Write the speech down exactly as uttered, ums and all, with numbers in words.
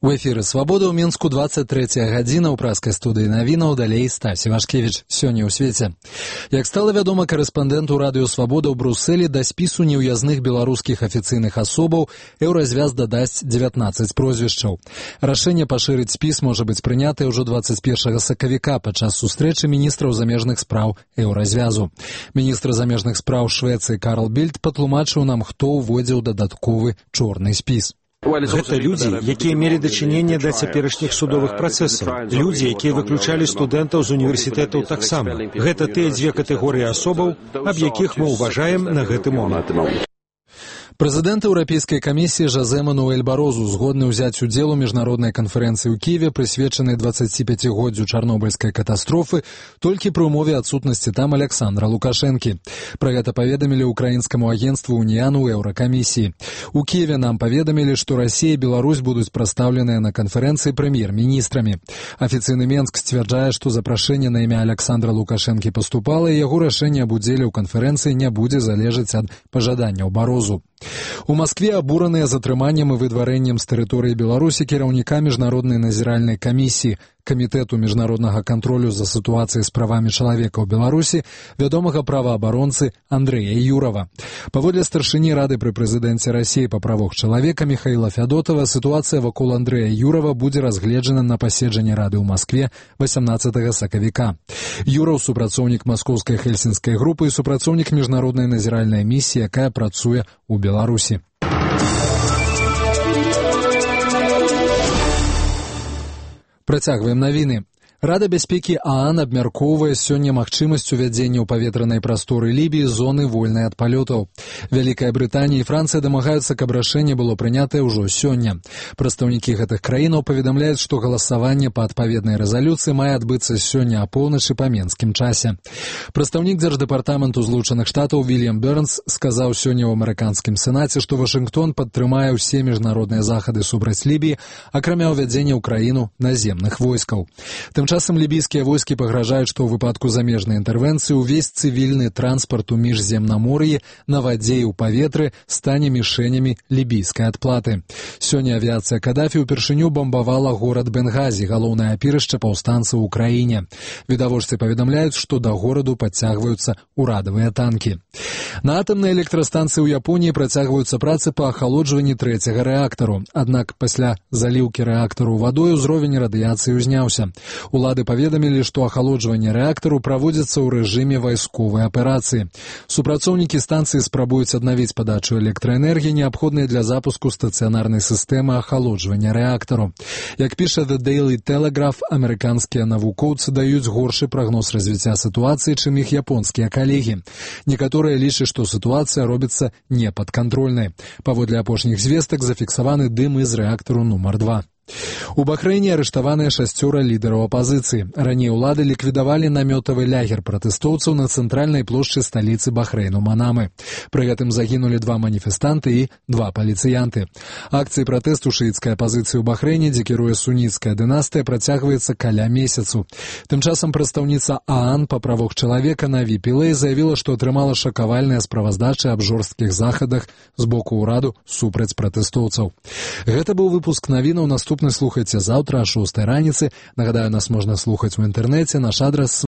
У эфіры «Свабода» ў Мінску двадцать третья гадзіна ў праскай студыі навінаў, далей Стась Івашкевіч. Сёння ў свеце. Як стала вядома карэспандэнту радыё «Свабода» ў Брусэлі, да спісу неўязных беларускіх афіцыйных асобаў еўразвяз дадасць дзевятнаццаць прозвішчаў. Рашэнне пашырыць спіс можа быць прынятае ўжо двадцать первага сакавіка падчас сустрэчы міністраў замежных спраў еўразвязу. Міністр замежных спраў Швецыі Карл Більд патлумачыў нам, хто ўводзіў дадатковы чорны спіс. Гэта людзі, якія мелі дачыненне да цяперашніх судовых працэсаў. Людзі, якія выключалі студэнтаў з універсітэтаў таксама. Гэта тыя дзве катэгорыі асобаў, аб якіх мы ўважаем на гэты момант. Прэзідэнт Еўрапейскай камісіі Жозе Мануэль Барозу згодны ўзяць удзел у міжнароднай канферэнцыі ў Кіеве, прысвечанай дваццаціпяцігоддзю чарнобыльскай катастрофы, толькі пры ўмове адсутнасці там Александра Лукашэнкі. Пра гэта паведамілі ўкраінскаму агенцтву «Уніян» у Еўракамісіі. У Кіеве нам паведамілі, што Расія і Беларусь будуць прадстаўленыя на канферэнцыі прэм'ер-міністрамі. Афіцыйны Менск сцвярджае, што запрашэнне на імя Александра Лукашэнкі паступала, і яго рашэнне аб удзеле ў канферэнцыі не будзе залежаць ад пажаданняў Барозу. У Маскве абураныя затрыманнем і выдварэннем з тэрыторыі Беларусі кіраўніка міжнароднай назіральнай камісіі, камітэту міжнароднага кантролю за сітуацыяй з правамі чалавека ў Беларусі, вядомага праваабаронцы Андрэя Юрова. Паводле старшыні рады пры прэзідэнце Расіі па правах чалавека Міхаіла Фядотава, сітуацыя вакол Андрэя Юрова будзе разгледжана на паседжанні рады ў Маскве васямнаццатага сакавіка. Юраў супрацоўнік маскоўскай хельсінскай групы і супрацоўнік міжнароднай назіральнай місіі, якая працуе ў Беларусі. Працягваем навіны. Рада бяспекі ААН абмяркоўвае сёння магчымасць увядзення ў паветранай прасторы Лібіі зоны вольнай ад палётаў. Вялікая Брытанія і Францыя дамагаюцца, каб рашэнне было прынятае ўжо сёння. Прадстаўнікі гэтых краінаў паведамляюць, што галасаванне па адпаведнай рэзалюцыі мае адбыцца сёння апоўначы па менскім часе. Прадстаўнік дзярждэпартаменту Злучаных Штатаў Вільям Бернс сказаў сёння ў амерыканскім сенаце, што Вашынгтон падтрымае ўсе міжнародныя захады супраць Лібіі, акрамя ўвядзення ў краіну наземных войскаў. Тым часам лібійскія войскі пагражаюць, што ў выпадку замежнай інтэрвенцыі ўвесь цывільны транспарт у міжземнамор'і, на вадзе і ў паветры стане мішэнямі лібійскай адплаты. Сёння авіяцыя Кадафі ўпершыню бамбавала горад Бенгазі, галоўнае апірышча паўстанцаў у краіне. Відавочцы паведамляюць, што да гораду падцягваюцца ўрадавыя танкі. На атамнай электрастанцыі ў Японіі працягваюцца працы па ахалоджванні трэцяга рэактару. Аднак пасля заліўкі рэактару вадой узровень радыяцыі ўзняўся. Улады паведамілі, што ахалоджванне рэактару праводзіцца ў рэжыме вайсковай аперацыі. Супрацоўнікі станцыі спрабуюць аднавіць падачу электраэнергіі, неабходнай для запуску стацыянарнай сістэмы ахалоджвання рэактару. Як піша The Daily Telegraph, амерыканскія навукоўцы даюць горшы прагноз развіцця сітуацыі, чым іх японскія калегі. Некаторыя лічаць, што сітуацыя робіцца непадкантрольнай. Паводле апошніх звестак зафіксаваны дым з рэактару нумар два. У Бахрэйне арыштаваныя шасцёра лідараў апазіцыі. Раней улады ліквідавалі намётавы лягер пратэстоўцаў на цэнтральнай плошчы сталіцы Бахрэйну Манамы. Пры гэтым загінулі два маніфестанты і два паліцыянты. Акцыі пратэсту шыіцкай апазіцыі ў Бахрэйне, дзе кіруе суніцкая дынастыя, працягваецца каля месяцу. Тым часам прадстаўніца ААН па правах чалавека Наві Пілэй заявіла, што атрымала шакавальныя справаздачы аб жорсткіх захадах з боку ўраду супраць пратэстоўцаў. Гэта быў выпуск навінаў. Наступны слухайце заўтра о шостай раніцы. Нагадаю, нас можна слухаць у інтэрнэце. Наш адрас